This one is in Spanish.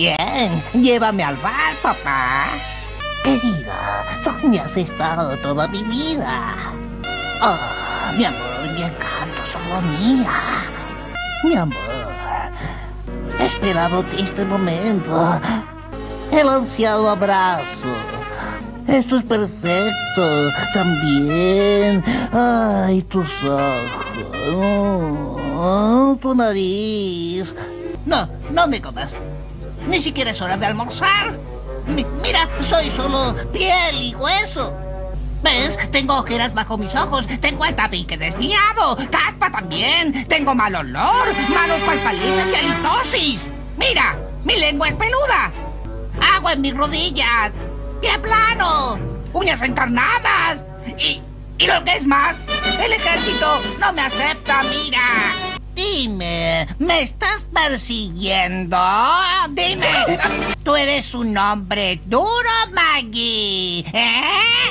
Bien, llévame al bar, papá. Querida, ¿dónde has estado toda mi vida? Ah, mi amor, mi encanto, solo mía. Mi amor, he esperado este momento. El ansiado abrazo. Esto es perfecto. También. Ay, tus ojos. Tu nariz. No me comas. Ni siquiera es hora de almorzar. Mira, soy solo piel y hueso. ¿Ves? Tengo ojeras bajo mis ojos, tengo el tabique desviado, caspa también, tengo mal olor, manos palpalitas y halitosis. Mira, mi lengua es peluda, agua en mis rodillas, pie plano, uñas encarnadas. Y lo que es más, el ejército no me acepta, mira. Dime, ¿me estás persiguiendo? Dime, ¿tú eres un hombre duro, Maggie? ¿Eh?